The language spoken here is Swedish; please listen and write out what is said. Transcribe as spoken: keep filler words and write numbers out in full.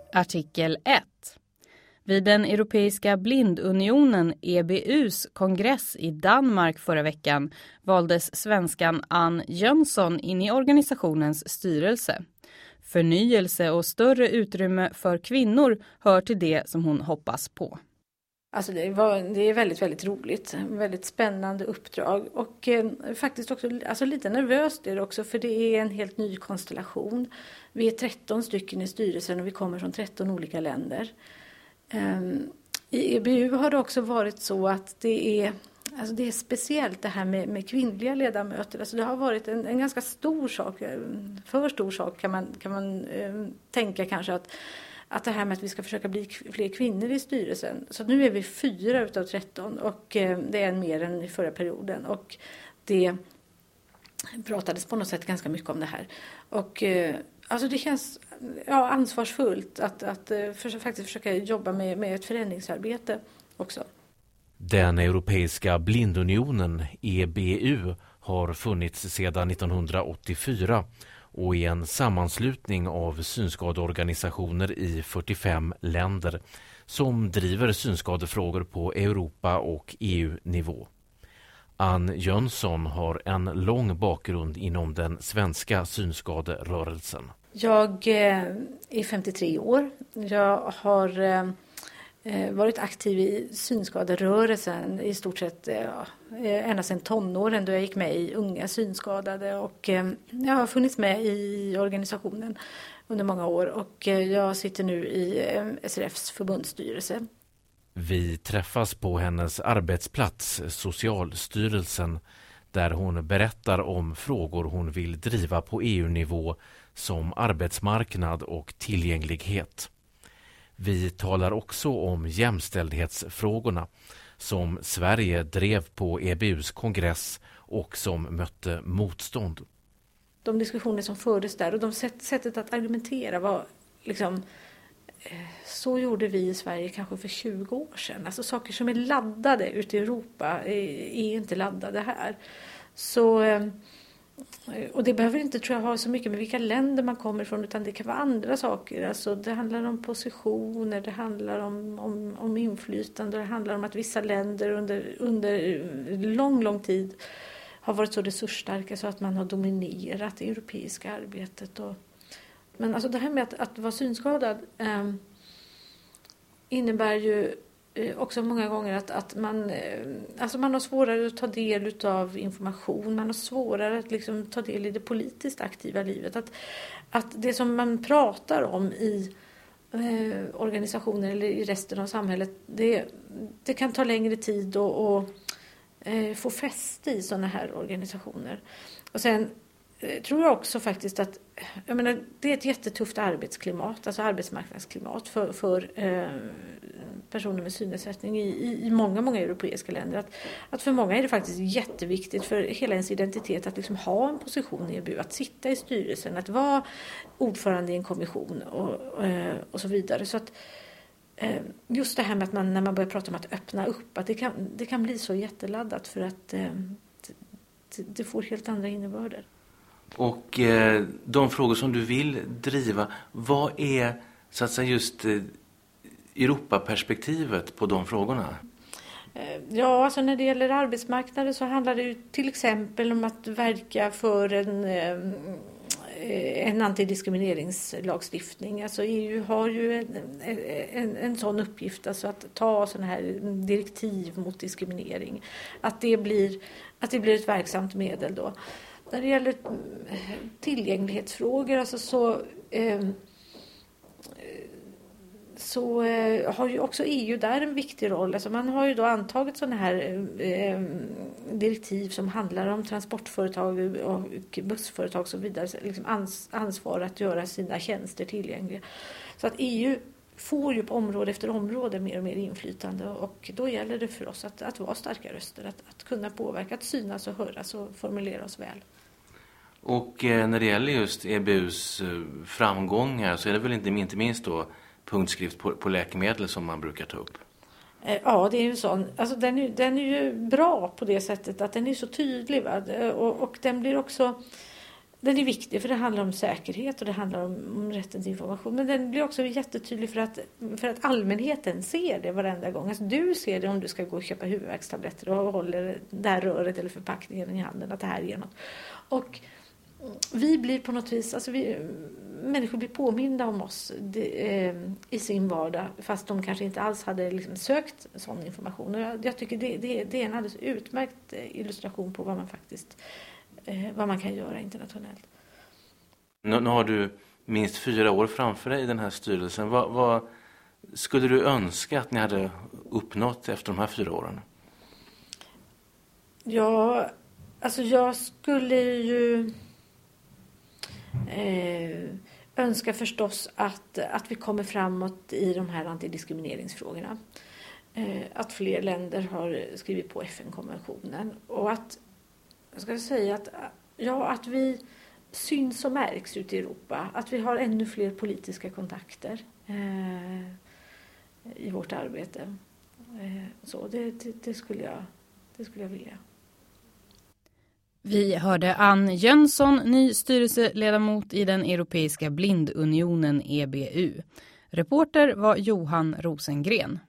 Artikel ett. Vid den Europeiska blindunionen E B U:s kongress i Danmark förra veckan valdes svenskan Ann Jönsson in i organisationens styrelse. Förnyelse och större utrymme för kvinnor hör till det som hon hoppas på. Alltså det, var, det är väldigt, väldigt roligt. Väldigt spännande uppdrag. Och eh, faktiskt också alltså lite nervöst är det också, för det är en helt ny konstellation. Vi är tretton stycken i styrelsen och vi kommer från tretton olika länder. Um, I E B U har det också varit så att det är, alltså det är speciellt det här med, med kvinnliga ledamöter. Alltså det har varit en, en ganska stor sak, för stor sak kan man, kan man um, tänka kanske att Att det här med att vi ska försöka bli fler kvinnor i styrelsen. Så nu är vi fyra utav tretton och eh, det är en mer än i förra perioden. Och det pratades på något sätt ganska mycket om det här. Och eh, alltså det känns ja, ansvarsfullt att, att eh, för, faktiskt försöka jobba med, med ett förändringsarbete också. Den Europeiska blindunionen E B U har funnits sedan nittonhundraåttiofyra och är en sammanslutning av synskadeorganisationer i fyrtiofem länder som driver synskadefrågor på Europa- och E U-nivå. Ann Jönsson har en lång bakgrund inom den svenska synskaderörelsen. Jag är femtiotre år. Jag har varit aktiv i synskaderörelsen i stort sett ja, ända sedan tonåren då jag gick med i Unga synskadade, och jag har funnits med i organisationen under många år, och jag sitter nu i S R F:s förbundsstyrelse. Vi träffas på hennes arbetsplats, Socialstyrelsen, där hon berättar om frågor hon vill driva på E U-nivå som arbetsmarknad och tillgänglighet. Vi talar också om jämställdhetsfrågorna som Sverige drev på E B U:s kongress och som mötte motstånd. De diskussioner som fördes där och de sätt, sättet att argumentera var liksom, så gjorde vi i Sverige kanske för tjugo år sedan. Alltså saker som är laddade ute i Europa är, är inte laddade här. Så... Och det behöver inte, tror jag, ha så mycket med vilka länder man kommer ifrån, utan det kan vara andra saker. Alltså det handlar om positioner, det handlar om, om, om inflytande, det handlar om att vissa länder under, under lång, lång tid har varit så resursstarka så att man har dominerat det europeiska arbetet. Och, men alltså det här med att, att vara synskadad eh, innebär ju också många gånger att, att man, alltså man har svårare att ta del av information, man har svårare att liksom ta del i det politiskt aktiva livet. Att, att det som man pratar om i eh, organisationer eller i resten av samhället, det, det kan ta längre tid att och, eh, få fäste i sådana här organisationer. Och sen eh, tror jag också faktiskt att jag menar, det är ett jättetufft arbetsklimat, alltså arbetsmarknadsklimat för, för eh, personer med synnedsättning i, i, i många, många europeiska länder. Att, att för många är det faktiskt jätteviktigt för hela ens identitet att liksom ha en position i E B U, att sitta i styrelsen, att vara ordförande i en kommission och, och, och så vidare. Så att just det här med att man, när man börjar prata om att öppna upp, att det kan, det kan bli så jätteladdat för att det, det får helt andra innebörder. Och eh, de frågor som du vill driva, vad är så att säga just eh, Europaperspektivet på de frågorna? Ja, alltså när det gäller arbetsmarknaden så handlar det ju till exempel om att verka för en, en antidiskrimineringslagstiftning. Alltså E U har ju en, en, en sån uppgift, alltså att ta sådana här direktiv mot diskriminering. Att det blir, att det blir ett verksamt medel då. När det gäller tillgänglighetsfrågor alltså så... Eh, så eh, har ju också E U där en viktig roll. Alltså man har ju då antagit sådana här eh, direktiv som handlar om transportföretag och bussföretag och så vidare. Liksom ans- ansvar att göra sina tjänster tillgängliga. Så att E U får ju på område efter område mer och mer inflytande, och då gäller det för oss att, att vara starka röster, att, att kunna påverka, att synas och höras och formulera oss väl. Och eh, när det gäller just E B U:s eh, framgångar så är det väl inte, inte minst då punktskrift på, på läkemedel som man brukar ta upp? Ja, det är ju sån. Alltså den är, den är ju bra på det sättet att den är så tydlig. Va? Och, och den blir också... den är viktig för det handlar om säkerhet och det handlar om, om rätten till information. Men den blir också jättetydlig för att, för att allmänheten ser det varenda gång. Alltså du ser det om du ska gå och köpa huvudvärkstabletter och håller det här röret eller förpackningen i handen, att det här är något. Och vi blir på något vis, alltså vi, människor blir påminda om oss det, eh, i sin vardag fast de kanske inte alls hade liksom sökt sån information. Och jag, jag tycker det, det, det är en alldeles utmärkt illustration på vad man faktiskt eh, vad man kan göra internationellt. Nu, nu har du minst fyra år framför dig i den här styrelsen. Vad, vad skulle du önska att ni hade uppnått efter de här fyra åren? Ja, alltså jag skulle ju eh, önska förstås att, att vi kommer framåt i de här antidiskrimineringsfrågorna. Eh, att fler länder har skrivit på F N-konventionen och att, jag ska säga att, ja, att vi syns och märks ute i Europa. Att vi har ännu fler politiska kontakter eh, i vårt arbete. Eh, så det, det, det, skulle jag, det skulle jag vilja. Vi hörde Ann Jönsson, ny styrelseledamot i den Europeiska blindunionen E B U. Reporter var Johan Rosengren.